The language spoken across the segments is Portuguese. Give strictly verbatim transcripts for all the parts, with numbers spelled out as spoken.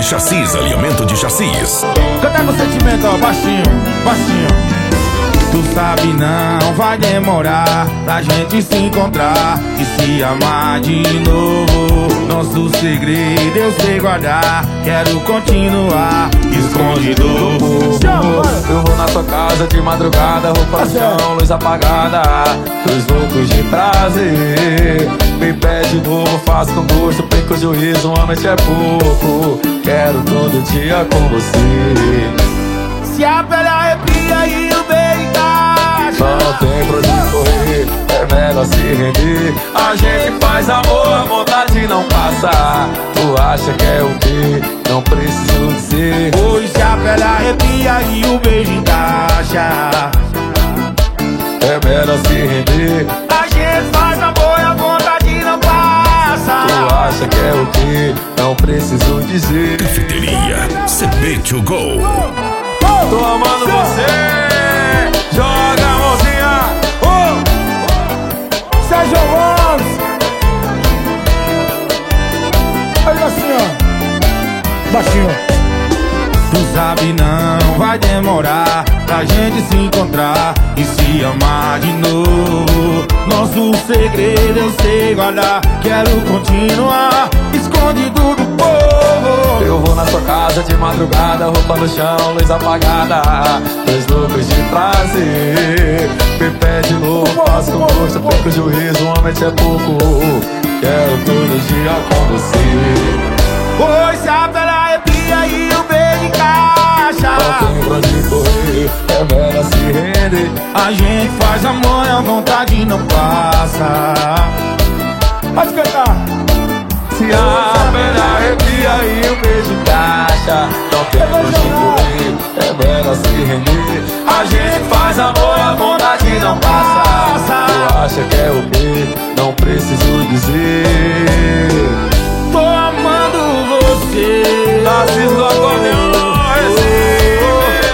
Chassis, alinhamento de chassis. Canta com sentimento, ó, baixinho, baixinho. Tu sabe não vai demorar pra gente se encontrar e se amar de novo. Nosso segredo eu sei guardar, quero continuar escondido. Eu vou na sua casa de madrugada, roupa no chão, luz apagada, dois loucos de prazer. Me pede de novo, faço com gosto, perco juízo, uma noite é pouco. Quero todo dia com você. Se a pele arrepia e o beijo encaixa, não tem pra onde correr, é melhor se render. A gente faz amor, a vontade não passa. Tu acha que é o quê? Não preciso dizer. Pois se a pele arrepia e o beijo encaixa, é melhor se render. a gente faz amor e a vontade não passa. Tu acha que é o quê? Não preciso dizer. Cafeteria C B to go. Tô amando você, joga a mãozinha. Oh! Sérgio Ramos. Olha assim, ó, baixinho. Tu sabe não vai demorar pra gente se encontrar e se amar de novo. Nosso segredo eu sei guardar, quero continuar escondido do povo. Eu vou na sua casa de madrugada, roupa no chão, luz apagada, dois loucos de prazer. Me pede novo, faço com gosto, perco o juízo, uma noite é pouco. Quero todo dia com você. Pois se a pele arrepia e o beijo encaixa, não tem pra onde correr, é melhor se render. a gente faz amor e a vontade não passa. Pode cantar. Se a pele arrepia e o beijo encaixa, não tem pra onde correr, é melhor se render. A gente faz amor, a vontade não passa. Tu acha que é o quê? Não preciso dizer. Tô amando você. Narciso do Acordeão, Recife.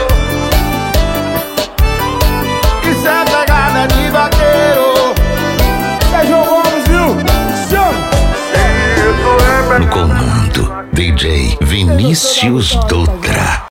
Isso é pegada de vaqueiro. Sérgio Ramos, viu? Chama! No comando, D J Vinícius Dutra.